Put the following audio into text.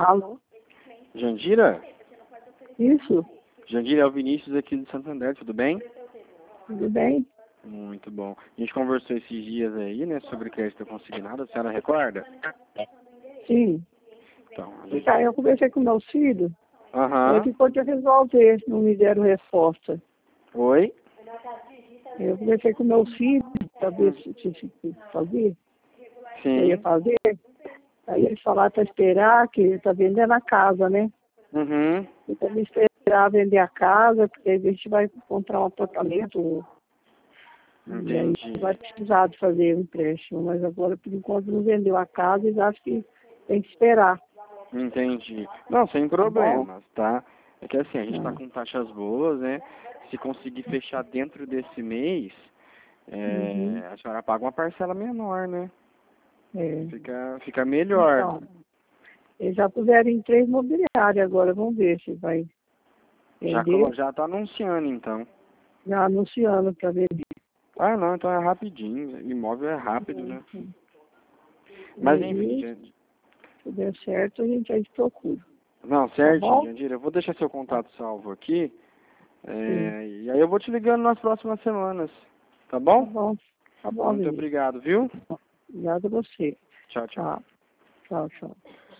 Alô? Jandira? Isso, Jandira, é o Vinícius aqui do Santander, tudo bem? tudo bem? Muito bom. A gente conversou esses dias aí, né, sobre crédito consignado, a senhora recorda? Sim. Então, a E gente... tá, eu conversei com meu filho, ele Aham. ficou de resolver, não me deram resposta. Oi? Eu conversei com meu filho para ver se fazer, se eu ia Sim. fazer. Aí eles falaram para esperar, que ele está vendendo a casa, né? Uhum. E para me esperar vender a casa, porque aí a gente vai encontrar um apartamento. E aí Entendi. vai precisar de fazer um empréstimo. Mas agora, por enquanto, não vendeu a casa e acho que tem que esperar. Entendi. Não, sem Tá bom? problemas, tá? É que assim, a gente tá Ah, com taxas boas, né? Se conseguir fechar dentro desse mês, uhum, a senhora paga uma parcela menor, né? é. Fica melhor. Então, eles já puseram em 3 imobiliárias agora, vamos ver se vai vender. Já tá anunciando, então. Já anunciando para vender. Ah, não, então é rapidinho. Imóvel é rápido, né? Mas enfim, E se der certo, a gente procura. não, Tá certinho, bom? Jandira. Eu vou deixar seu contato salvo aqui. Sim. E aí eu vou te ligando nas próximas semanas. Tá Tá bom? bom. Tá bom, Muito Vinícius. obrigado, viu? Obrigado a você. Tchau, tchau. Tchau. Tchau, tchau.